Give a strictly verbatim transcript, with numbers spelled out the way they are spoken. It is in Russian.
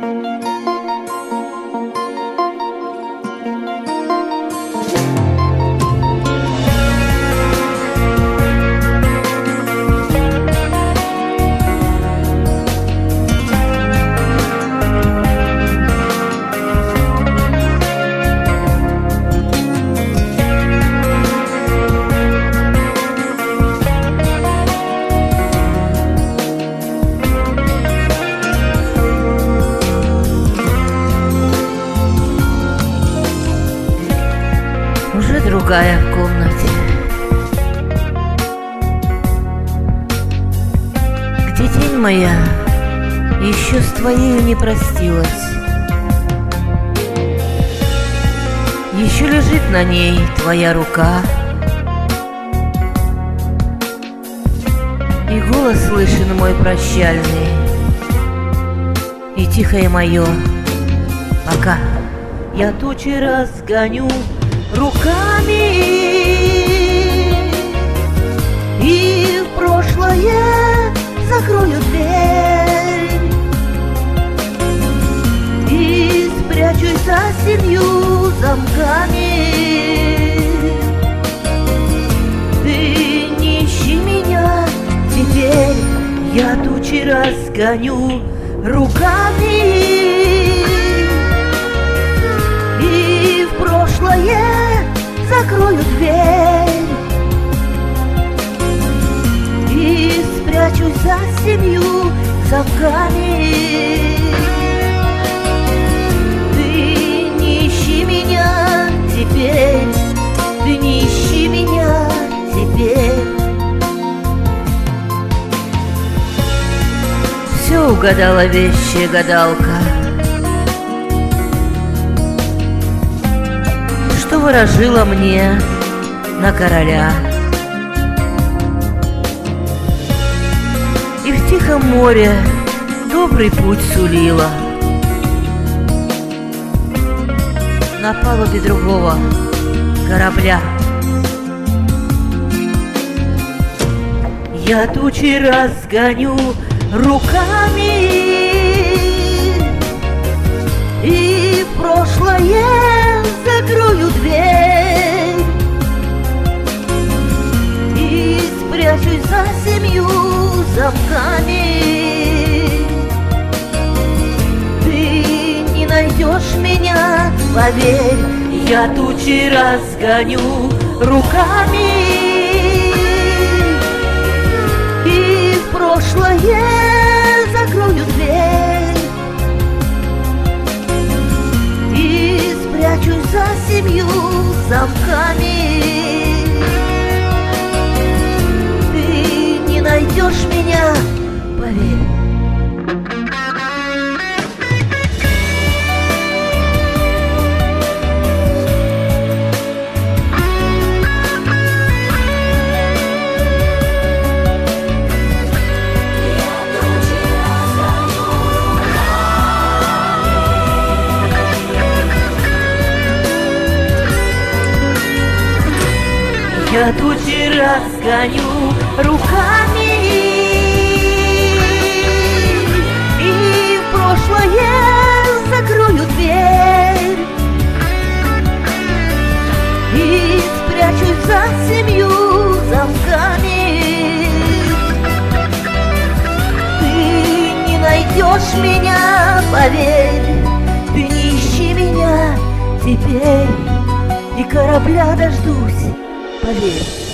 Уже другая в комнате, где тень моя еще с твоею не простилась. Еще лежит на ней твоя рука, и голос слышен мой прощальный, и тихое мое пока. Я тучи разгоню руками и в прошлое закрою дверь, и спрячусь за семью замками. Ты не ищи меня теперь, я тучи разгоню руками и в прошлое закрою дверь, и спрячусь за семью замками. Ты не ищи меня теперь, ты не ищи меня теперь. Все угадала вещая гадалка, что ворожила мне на короля. И в тихом море добрый путь сулила, на палубе другого корабля. Я тучи разгоню руками и в прошлое закрою дверь, и спрячусь за семью замками. Ты не найдешь меня, поверь, я тучи разгоню руками и в прошлое закрою дверь, и спрячусь за семью замками. Ты не найдешь меня, поверь. Я тучи разгоню руками и в прошлое закрою дверь, и спрячусь за семью замками. Ты не найдешь меня, поверь, ты не ищи меня теперь, и корабля дождусь, поверь.